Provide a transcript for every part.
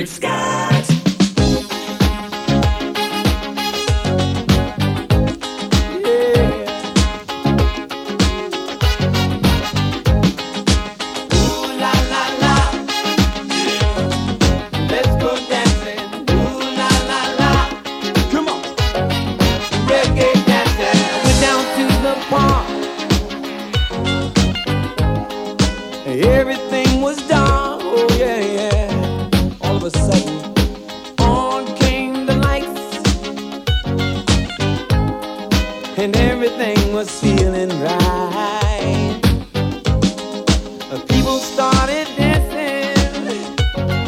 skies. Everything was dark, oh yeah, yeah. All of a sudden, on came the lights, and everything was feeling right. People started dancing.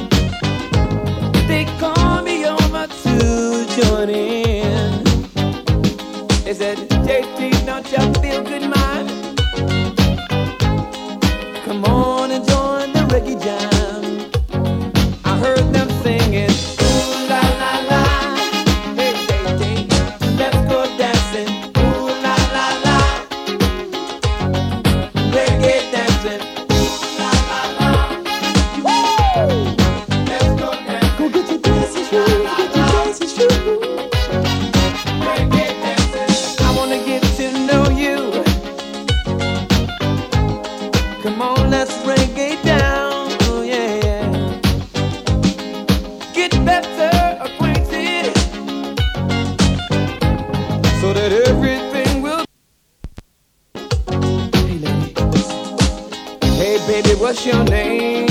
They called me over to join in. They said, JT, don't you feel good, man? Come on and join the reggae jam. I heard them singing, ooh la la la, hey hey hey, let's go dancing, ooh la la la, reggae dancing, ooh la la la, woo! Let's go dancing, go get your dancing shoes, get your dancing shoes, reggae dancing. I wanna get to know you. Come on, let's reggae down, oh yeah, yeah. Get better acquainted, so that everything will. Hey lady, hey baby, what's your name?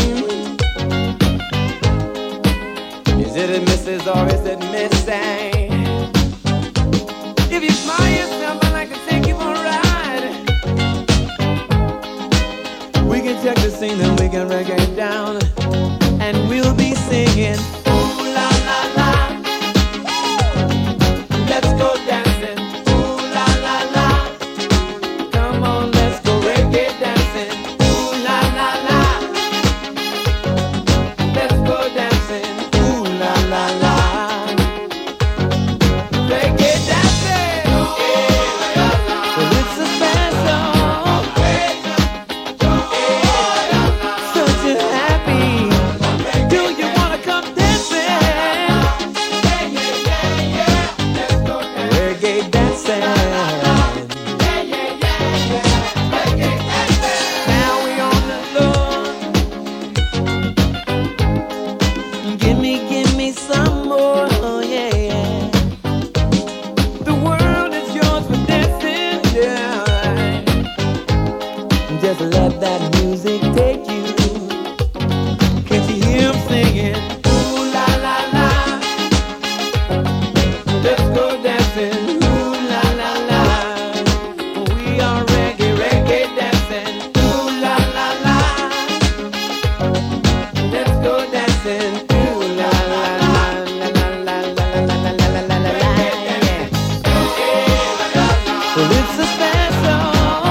Is it a Mrs. or is it Miss A? If you smile yourself, I'd like to take you for a ride. We can check the scene and we can reggae down, and we'll be singing, ooh la la la, let's go dancing, ooh la la la, come on, let's go reggae dancing, ooh la la la, let's go dancing, ooh la la la, reggae dancing, well, it's a special. Just let that music take you. Can't you hear him singing? Ooh la la la, let's go dancing. Ooh la la la, we are reggae, reggae dancing. Ooh la la la, let's go dancing. Ooh la la la la la la la la la la la la la. Well, it's a special.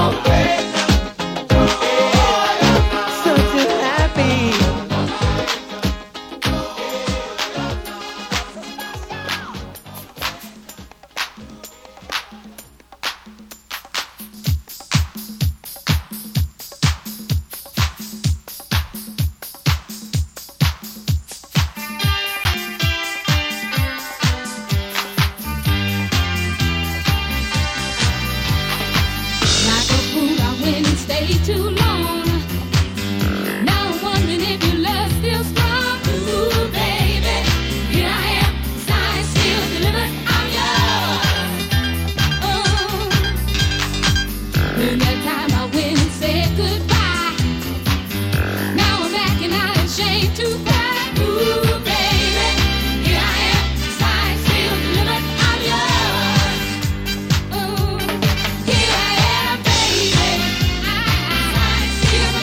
Too long. Now I'm wondering if your love's still strong. Ooh, baby, here I am, signed, sealed, delivered, I'm yours. Oh, when that time I went and said goodbye, now I'm backing out ashamed to cry. Ooh, baby, here I am, signed, sealed, delivered, I'm yours. Oh, here I am, baby. Still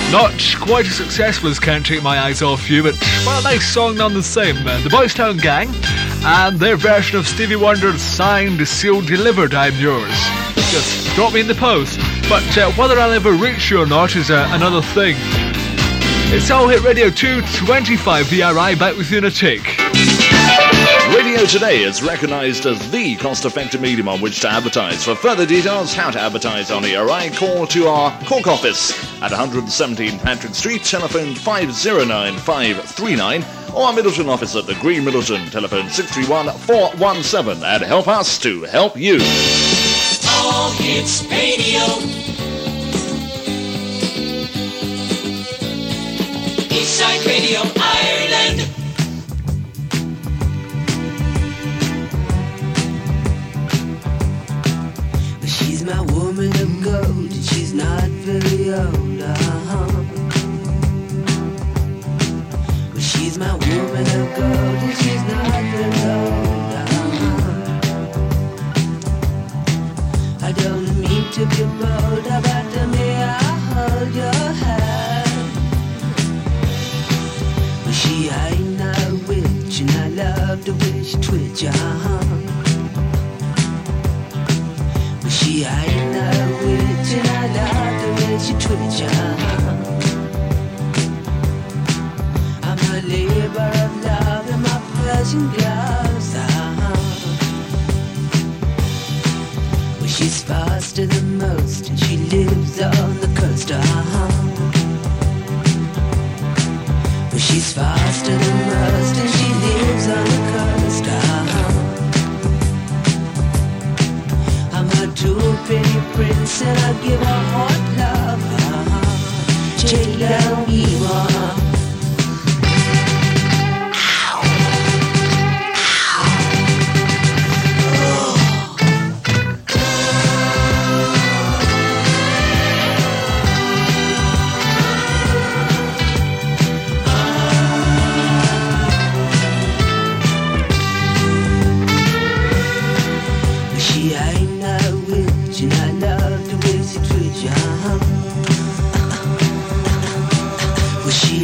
Not quite as successful as Can't Take My Eyes Off You, but well, a nice song none the same. The Boys Town Gang and their version of Stevie Wonder's Signed, Sealed, Delivered, I'm Yours. Just drop me in the post. But whether I'll ever reach you or not is another thing. It's All Hit Radio 225 VRI, back with you in a tick. Radio Today is recognised as the cost-effective medium on which to advertise. For further details, how to advertise on ERI, call to our Cork office at 117 Patrick Street, telephone 509-539, or our Middleton office at the Green Middleton, telephone 631-417, and help us to help you. All Hits Radio. Eastside Radio Ireland. She's my woman of gold, and she's not very old, Well, she's my woman of gold, and she's not very old, I don't mean to be bold, but may I hold your hand? Well, she ain't no witch, and I love the way she twitch, She ain't no witch, and I love the way she twitch, I'm a labor of love in my Persian gloves, Well, she's faster than most, and she lives on the coast, Well, she's faster than most, and she lives on the coast, Too pretty prince, and I give her hot love. J-Lo, Well, she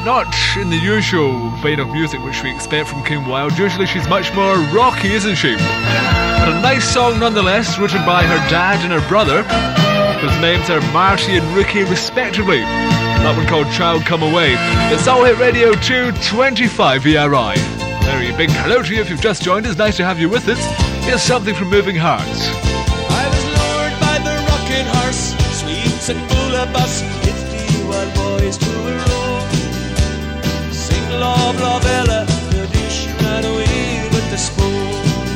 not in the usual vein of music which we expect from Kim Wilde. Usually she's much more rocky, isn't she? But a nice song nonetheless, written by her dad and her brother, whose names are Marty and Ricky respectively. That one called Child Come Away. It's All Hit Radio 225 ERI. Very big hello to you if you've just joined us. Nice to have you with us. Here's something from Moving Hearts. I was lured by the rocking horse, sweets and bullabus, 50 wild boys to a row. Sing love, love, Ella, the dish ran away with the spoon.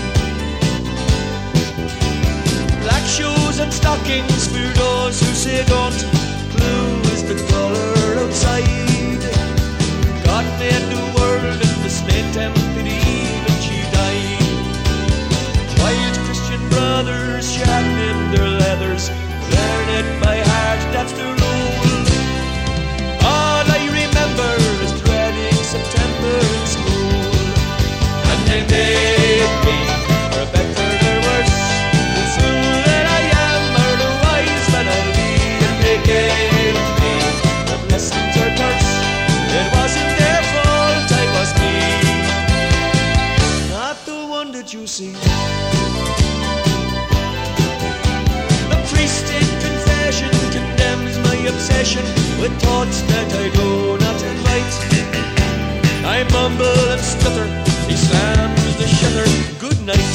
Black shoes and stockings for those who say don't. Blue is the colour outside. God made the world and the snake tempted Eve and she died. Wild Christian brothers sharpening their leathers, learn it by heart, that's the rule. All I remember is dreading September in school. And they made me, for better or worse, the fool that I am, or the wise man I'll be. And they gave me the blessings or curse. It wasn't their fault, I was me, not the one that you see. The priest in confession condemns my obsession with thoughts that I do not invite. I mumble and stutter, he slams the shutter, good night.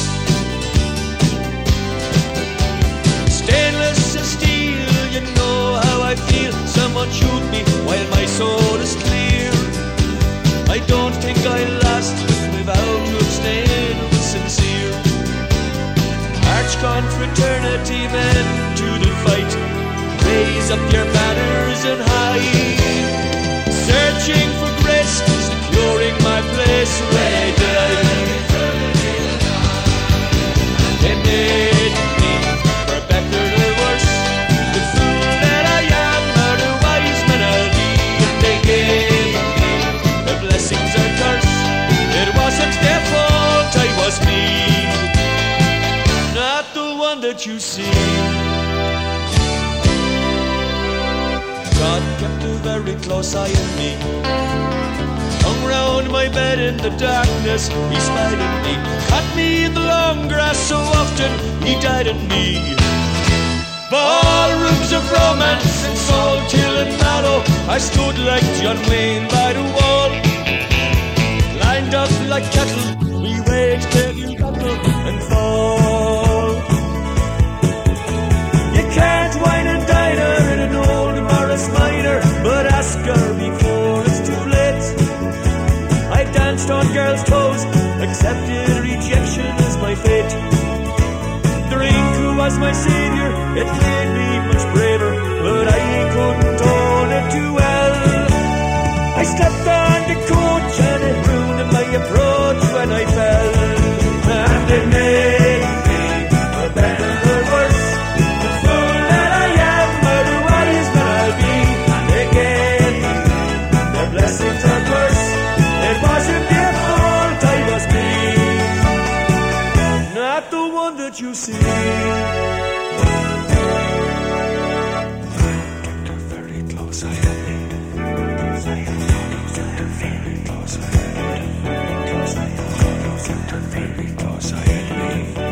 Stainless as steel, you know how I feel. Someone shoot me while my soul is clear. I don't think I'll last with my vow to abstain was sincere. Arch confraternity men to the fight, raise up your banners and hide. Searching for grace, securing my place where I died. They made me, for better or worse, the fool that I am, or the wise man I'll be. And they gave me the blessings or curse. It wasn't their fault, I was me, not the one that you see. God kept a very close eye on me. Hung round my bed in the darkness, he spied on me. Caught me in the long grass so often, he died on me. Ballrooms of romance and Salt Hill and Mallow, I stood like John Wayne by the wall. Lined up like cattle, we waged heavy battle and fall. You can't wine and dine her in an old Morris Minor, but ask her before it's too late. I danced on girls' toes, accepted rejection as my fate. Drink, who was my savior, it made me much braver, but I couldn't hold it too well. I stepped on the coach and it ruined my approach when I fell. And it made me, for better or worse, the fool that I am, or the wise man I'll be. And they gave me their blessings or curse. It wasn't their fault, I was me, not the one that you see. Very close, I am me. Very close, I am me. Very close, I am me.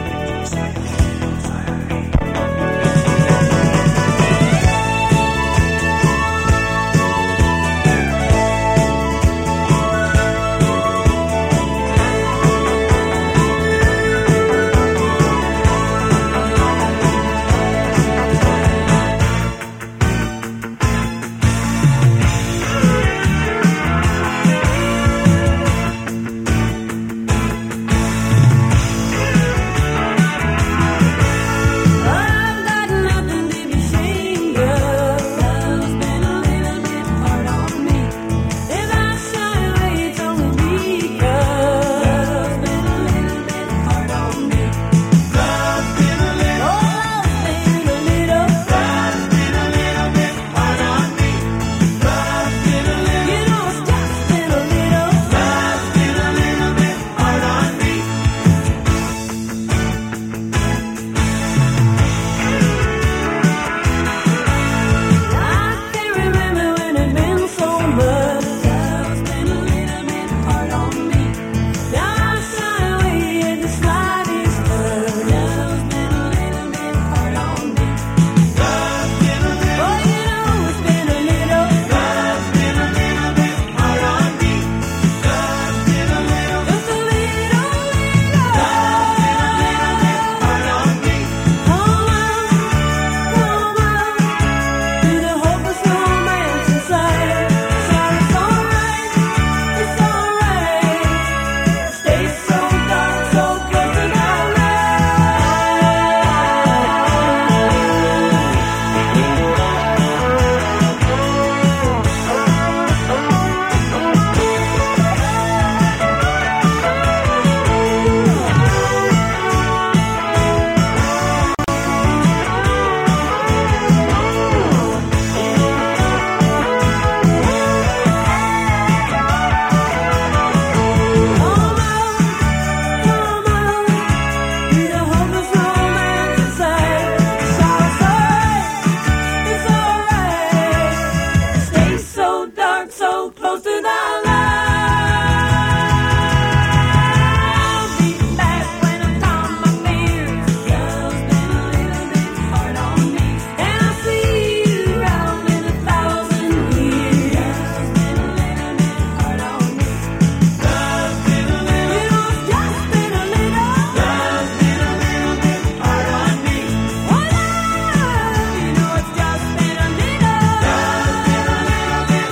but so close to the line. Beat back when I calm my fears. Love's been a little bit hard on me, and I see you around in 1,000 years. Love's been a little bit hard on me. Love's been a little, you know, it's just been a little. Love's been a little bit hard on me. Oh, love, you know, it's just been a little. Love's been a little bit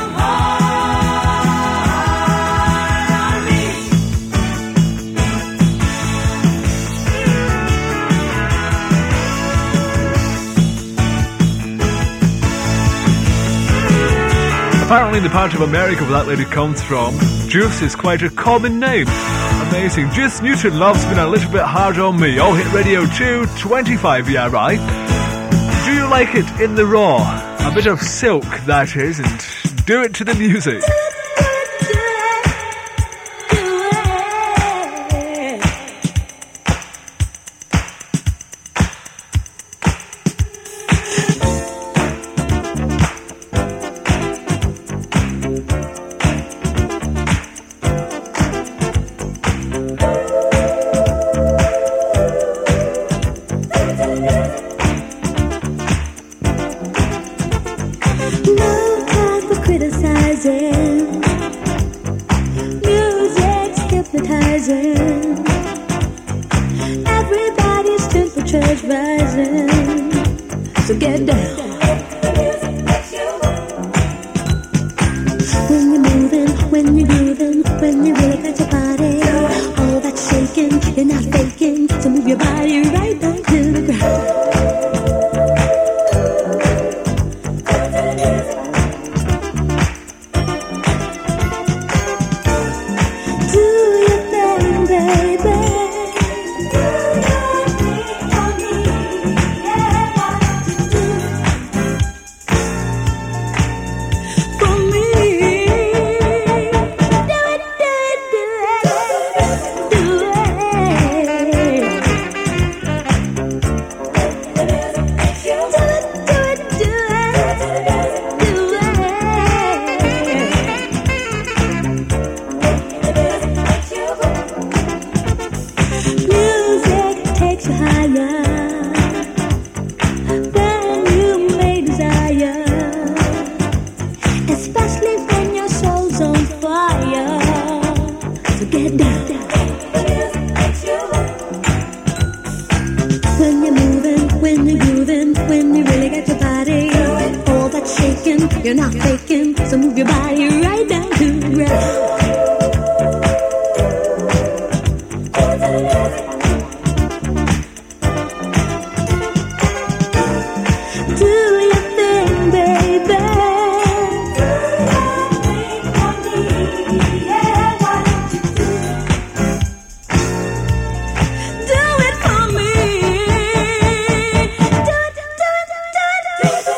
hard on me. Apparently, the part of America where that lady comes from, Juice is quite a common name. Amazing. Juice Newton, Love's been a little bit hard on me. Oh, hit radio 225, yeah, right. Do you like it in the raw? A bit of silk, that is, and do it to the music. No time for criticizing. Music's hypnotizing. Everybody's temperature's rising. So get down. When you're moving, when you're grooving, when you really got your body, all that shaking, you're not faking. So move your body right down to the ground. Do your thing, baby. Do your thing for me. Yeah, what you do for me. Do it, do it, do it, do it. Do it, do it, do Music takes you higher than you may desire, especially when your soul's on fire. So get down. When you're moving, when you're grooving, when you really got your body, all that shaking, you're not faking. So move your body right down to the ground. Do your thing, baby. Do your thing for me. Yeah, what you do? Do it for me. Do it, do it, do it, do it.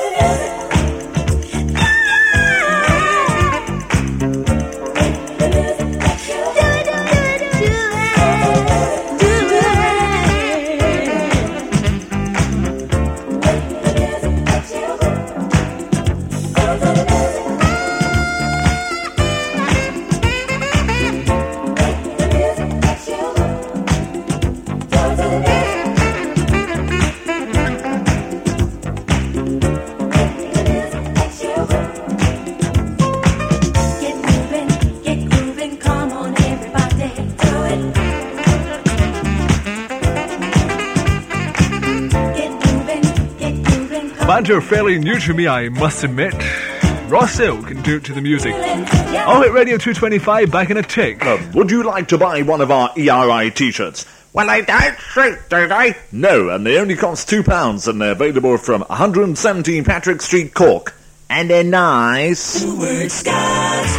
Banjo fairly new to me, I must admit. Ross Hill can do it to the music. Oh, hit Radio 225, back in a tick. Would you like to buy one of our ERI t-shirts? Well, I don't think, don't I? No, and they only cost £2, and they're available from 117 Patrick Street, Cork. And they're nice. Word skies.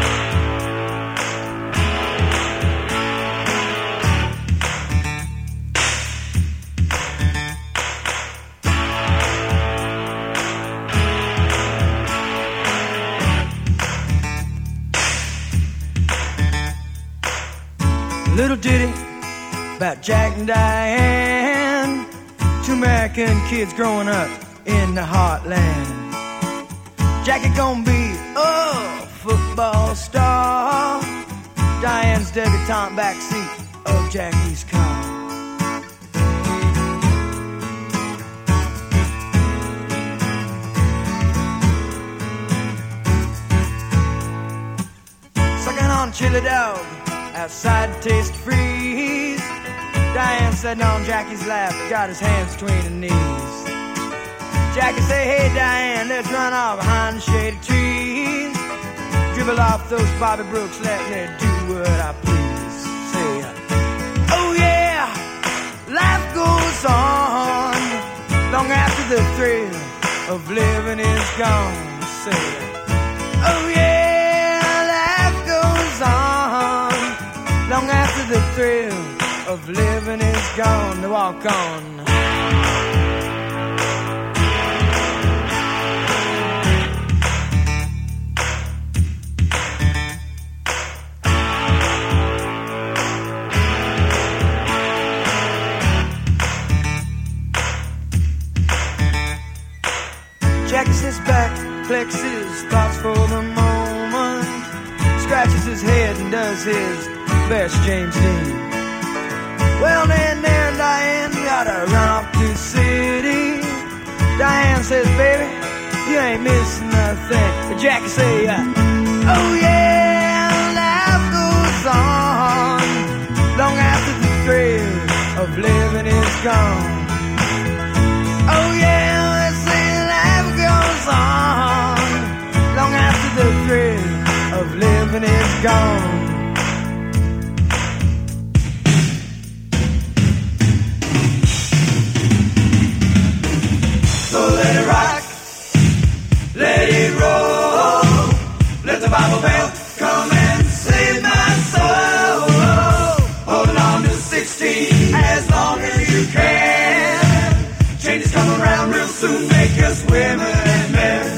Little ditty about Jack and Diane, two American kids growing up in the heartland. Jackie gonna be, foot all star, Diane's debutante backseat of Jackie's car. Sucking on chili dog outside Taste Freeze. Diane sitting on Jackie's lap, got his hands between her knees. Jackie say, hey Diane, let's run off behind the shady trees. Dribble off those Bobby Brooks, let me do what I please. Say, oh yeah, life goes on long after the thrill of living is gone. Say, oh yeah, life goes on long after the thrill of living is gone. To walk on. Jackie sits back, collects his thoughts for the moment, scratches his head and does his best James Dean. Well, then there and Diane gotta run off to the city. Diane says, baby, you ain't missing nothing. But Jackie say, oh yeah, life goes on long after the thrill of living is gone. Oh yeah, they say life goes on long after the thrill of living is gone. So let it rock, let it roll, let the Bible belt come and save my soul. Holding on to 16 as long as you can. Changes come around real soon, make us women and men.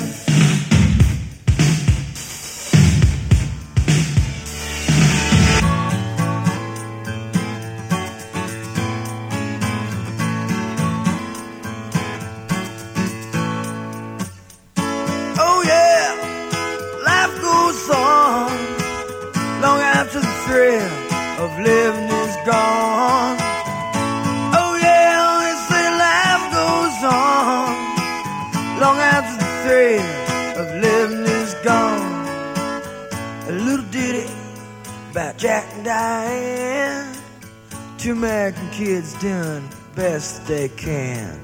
Of living is gone. Oh yeah, they say life goes on long after the thrill of living is gone. A little ditty about Jack and Diane, two American kids doing best they can.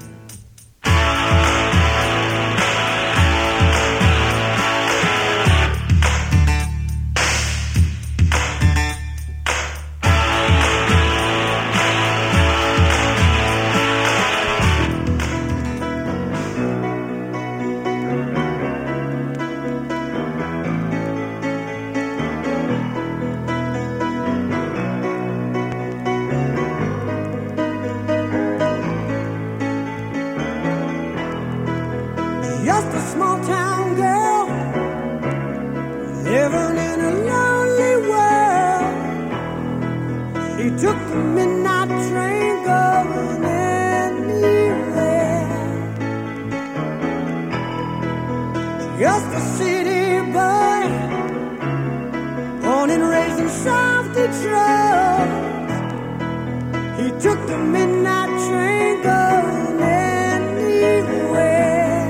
Just a small town girl living in a lonely world. She took the midnight train going anywhere. Just a city boy, born and raised in South Detroit. He took the midnight train going anywhere.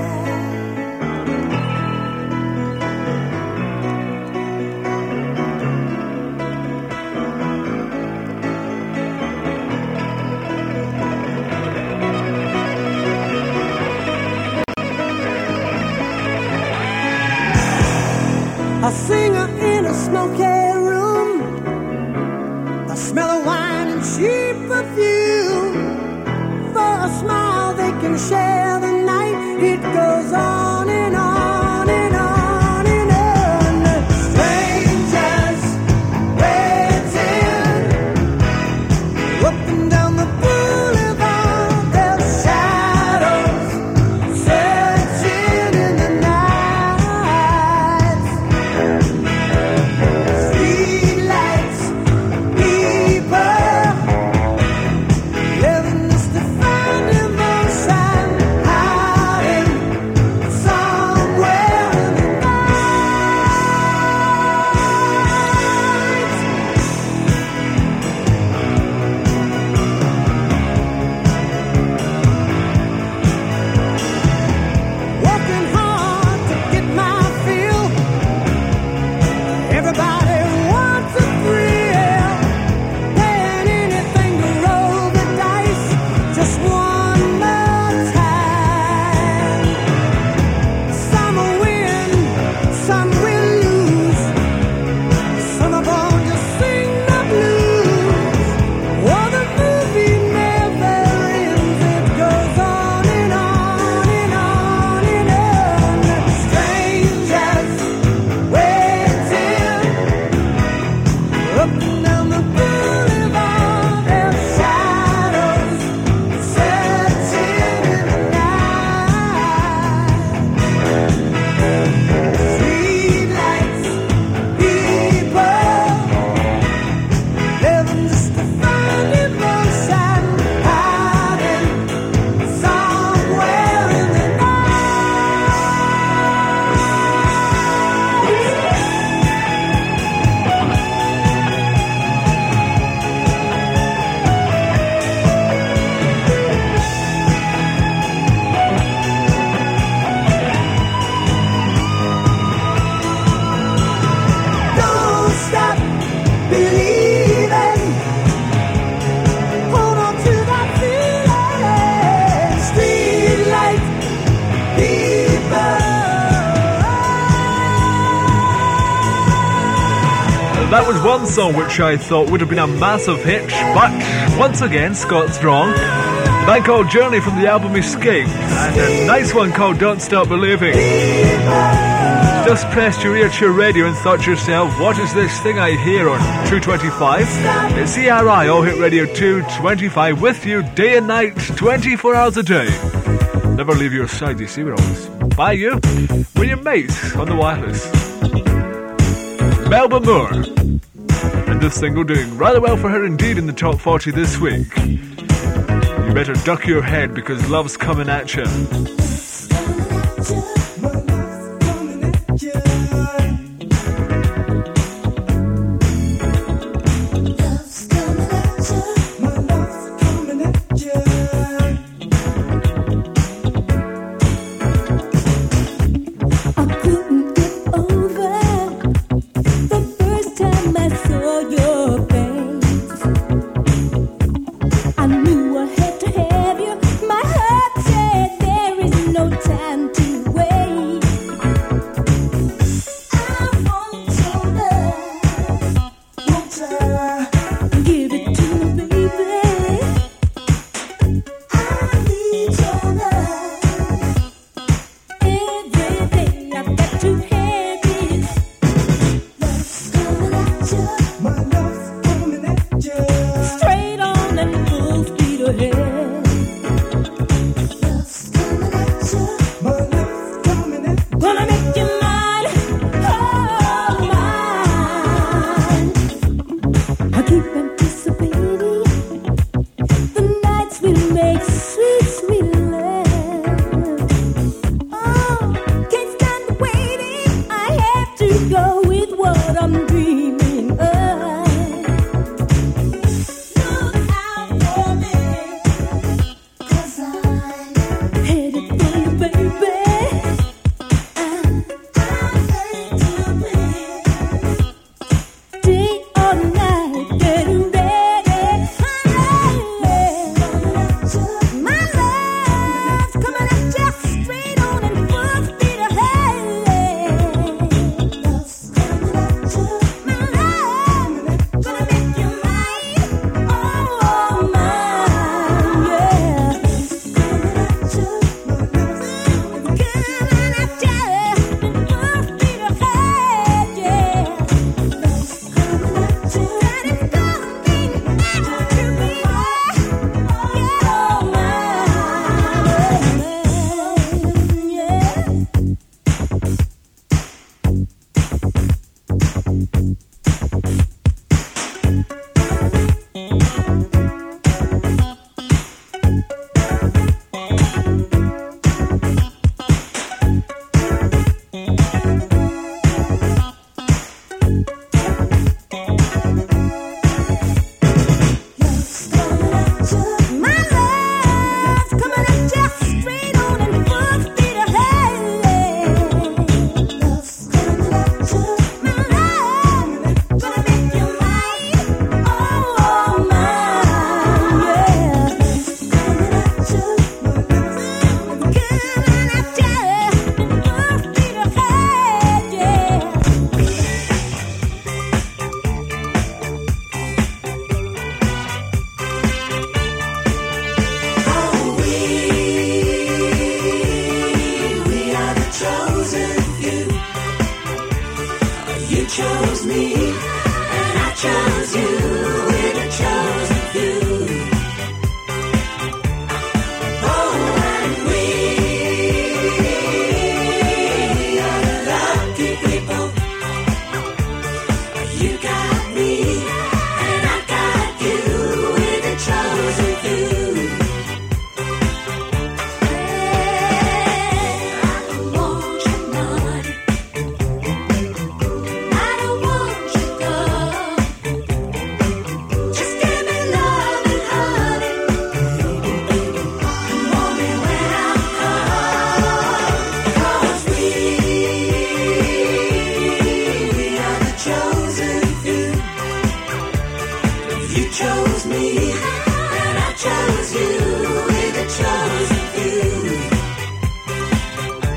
A singer in a smoky room, the smell of wine and cheap perfume. For a smile they can share the night. It goes on and on and on and on. Strangers waiting up and down the boulevard. Their shadows searching in the night. Streetlights, people living just to find emotion. High That was one song which I thought would have been a massive hit, but once again, Scott's wrong. The band called Journey from the album Escape, and a nice one called Don't Stop Believing. Just pressed your ear to your radio and thought to yourself, what is this thing I hear on 225? It's CRI All Hit Radio 225 with you day and night, 24 hours a day. Never leave your side, you see, we're always by you, with your mates on the wireless. Melba Moore, and this single doing rather well for her indeed in the top 40 this week. You better duck your head because love's coming at you.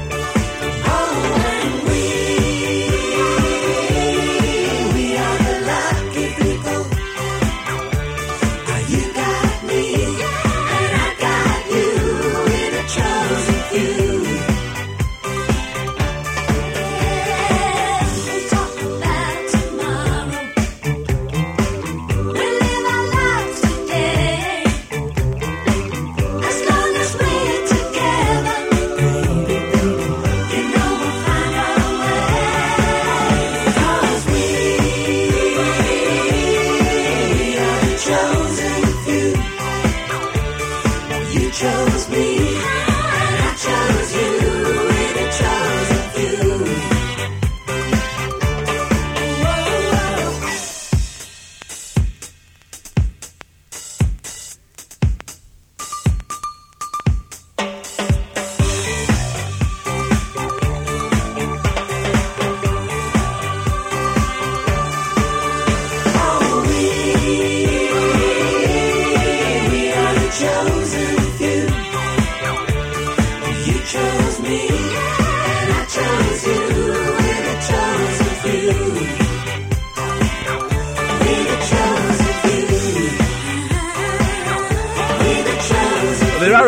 Oh, and we are the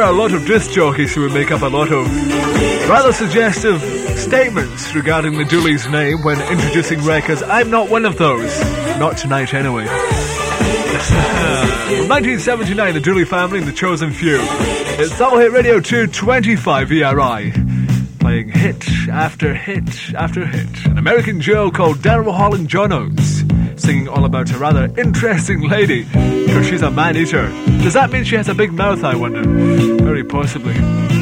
are a lot of disc jockeys who would make up a lot of rather suggestive statements regarding the Dooley's name when introducing records. I'm not one of those. Not tonight, anyway. From 1979, the Dooley Family and the Chosen Few. It's Double Hit Radio 225 ERI. Playing hit after hit after hit. An American duo called Daryl Hall and John Oates, singing all about a rather interesting lady, because she's a man-eater. Does that mean she has a big mouth, I wonder? Very possibly.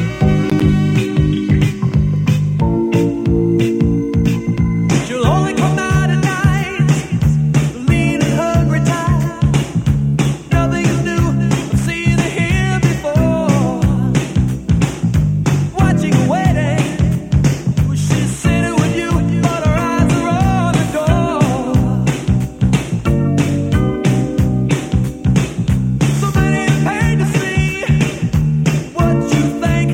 She'll only come out at night, lean and hungry tired. Nothing is new, I've seen her here before. Watching her waiting, she's sitting with you, but her eyes are on the door. So many pain to see what you think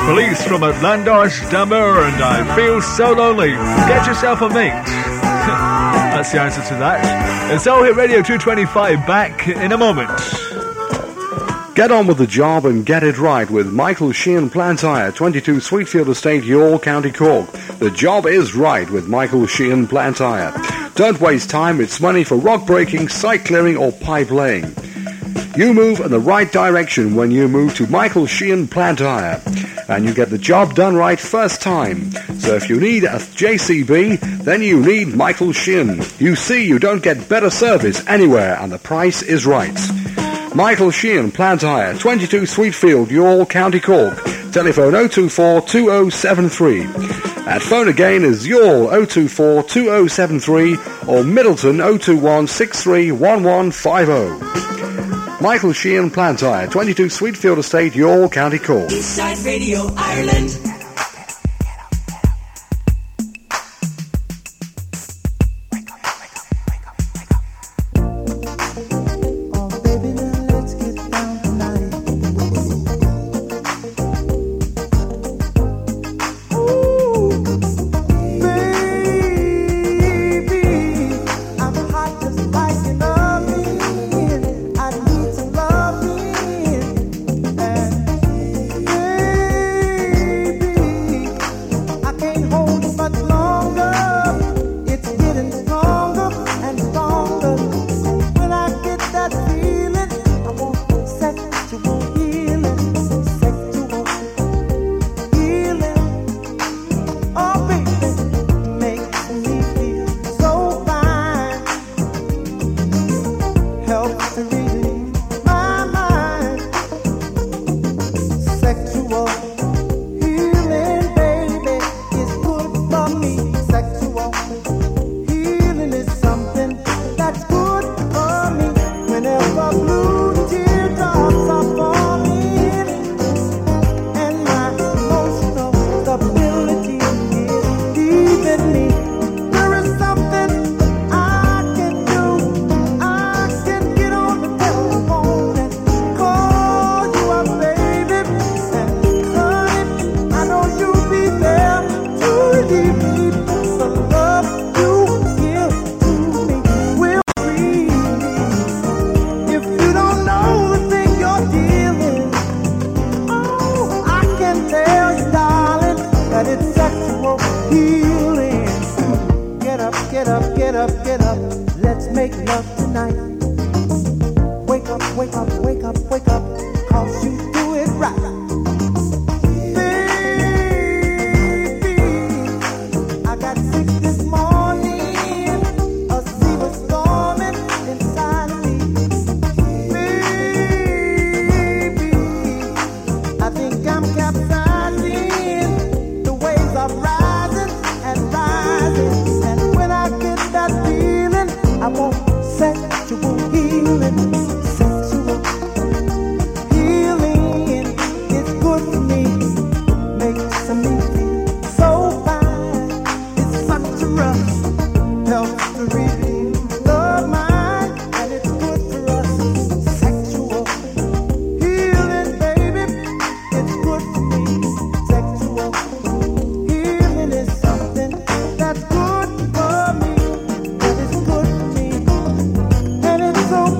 Police from Atlantis, Damer, and I Feel So Lonely. Get yourself a mate. That's the answer to that. It's All Hit Radio 225, back in a moment. Get on with the job and get it right with Michael Sheehan Plant Hire, 22 Sweetfield Estate, Youghal, County Cork. The job is right with Michael Sheehan Plant Hire. Don't waste time, it's money for rock breaking, site clearing or pipe laying. You move in the right direction when you move to Michael Sheehan Plant Hire, and you get the job done right first time. So if you need a JCB, then you need Michael Sheehan. You see, you don't get better service anywhere, and the price is right. Michael Sheehan Plant Hire, 22 Sweetfield, Youghal, County Cork. Telephone 024 2073. At phone again is Youghal 024 2073 or Middleton 021 63 1150. Michael Sheehan Plant Hire, 22 Sweetfield Estate, Youghal, County Cork. Eastside Radio Ireland.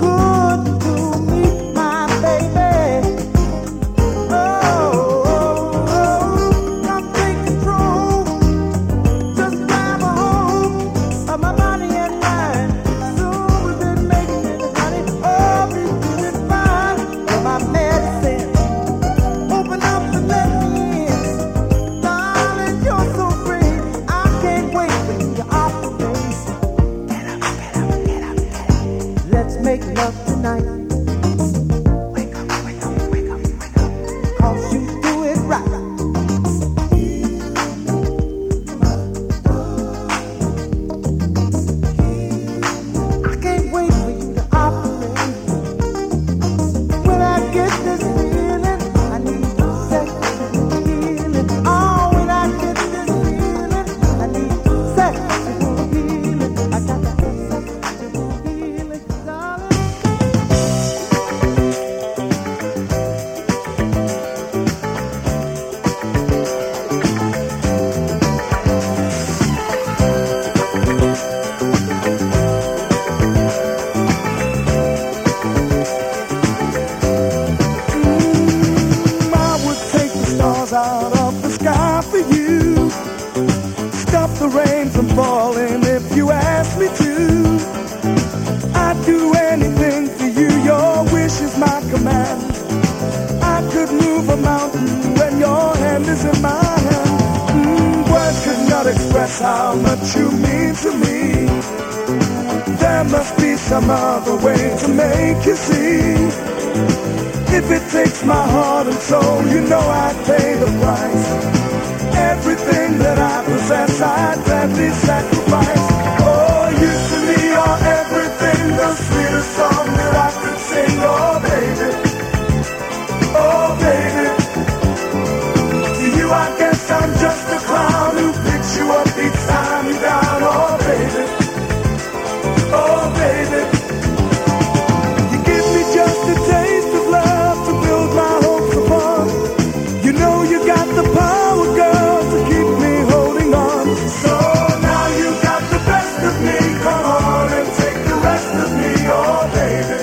Oh, out of the sky for you. Stop the rain from falling if you ask me to. I'd do anything for you, your wish is my command. I could move a mountain when your hand is in my hand. Words could not express how much you mean to me. There must be some other way to make you see. If it takes my heart and soul, you know I'd pay the price. Everything that I possess, I'd gladly sacrifice. Oh, you to me are everything, the sweetest song that I could sing. Oh, baby, oh, baby. To you, I guess I'm just a clown who picks you up each time you're down. Oh, baby, oh, baby. You give me just a taste of love to build my hopes upon. You know you got the power, girl, to keep me holding on. So now you got the best of me. Come on and take the rest of me, oh baby.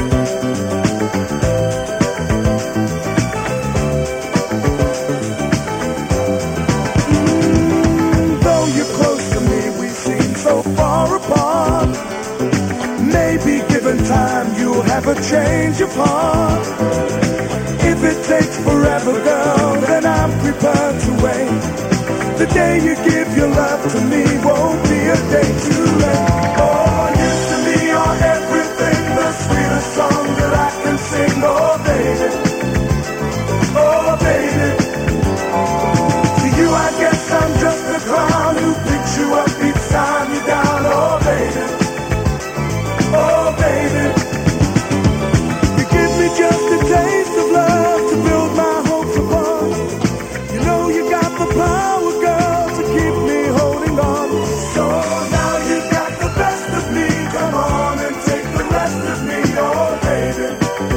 Though you're close to me, we seem so far apart. Maybe given time, you'll have a change of heart. If it takes forever, girl, then I'm prepared to wait. The day you give your love to me won't be a day too late. Oh, you to me are everything, the sweetest song that I can sing. Oh, baby, oh, baby. To you, I guess I'm just a clown who picks you up each time you're down. Oh, baby, oh, baby. You give me just a taste of love to build my hopes upon. You know you got the power, girl, to keep me holding on. So now you got the best of me. Come on and take the rest of me, oh baby.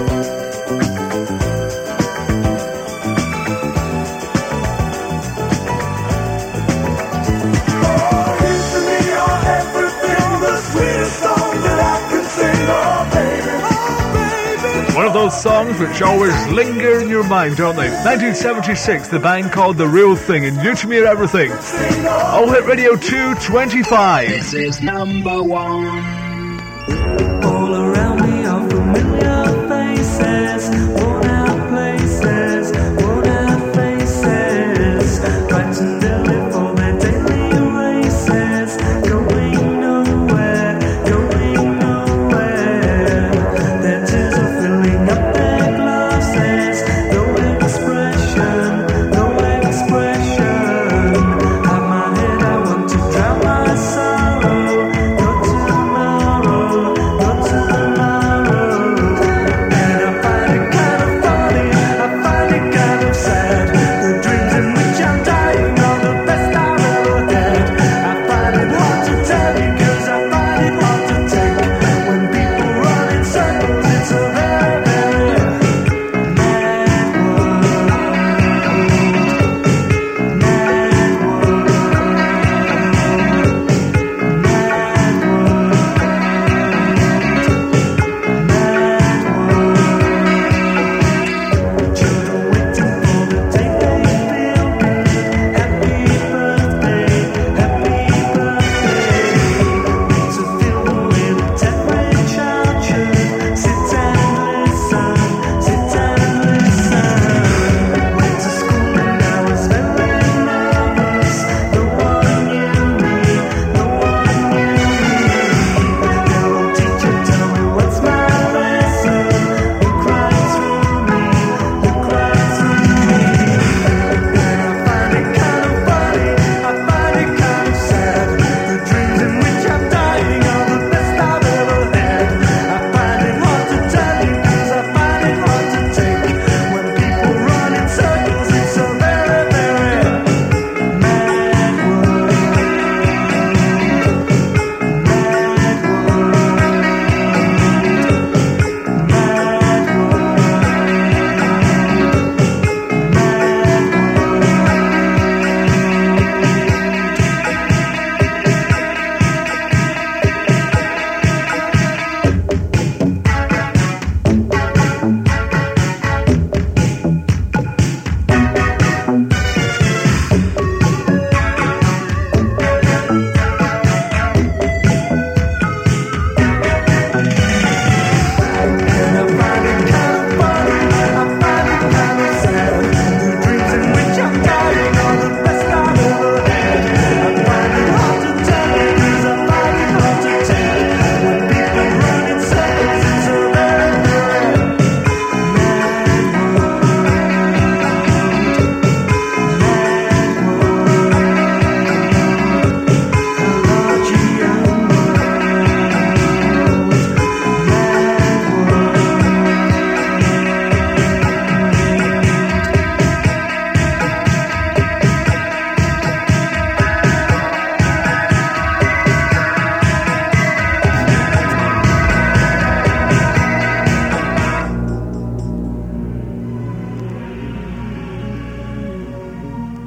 Oh, you to me are everything, the sweetest song that I can sing, oh baby, oh baby. One of those songs which always linger in your mind, don't they? 1976, the band called The Real Thing, and You to Me Are Everything. All Hit Radio 225. This is number one. All around me are familiar faces, worn out places, worn out faces, fighting daily for their daily races, going nowhere, going nowhere. Their tears are filling up their glasses, no expression, no expression. At my head I want to drown my sorrow, not tomorrow, not tomorrow.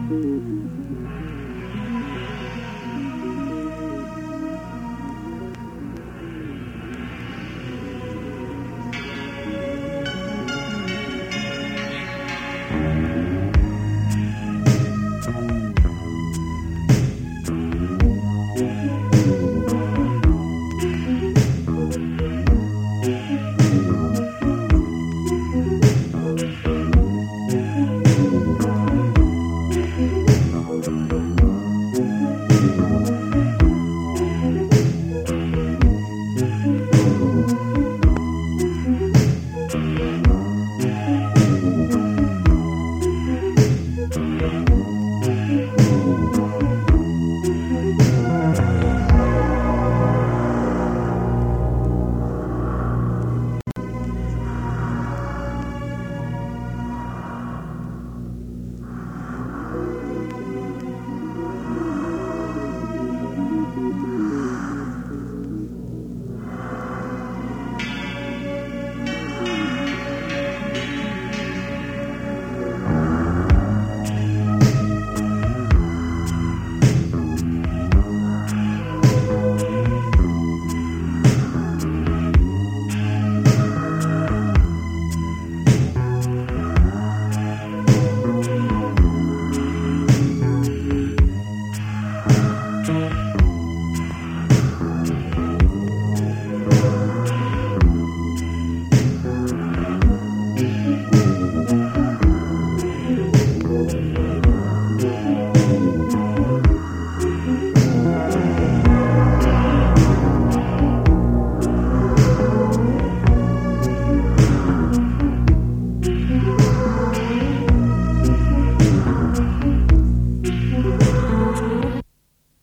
Thank you.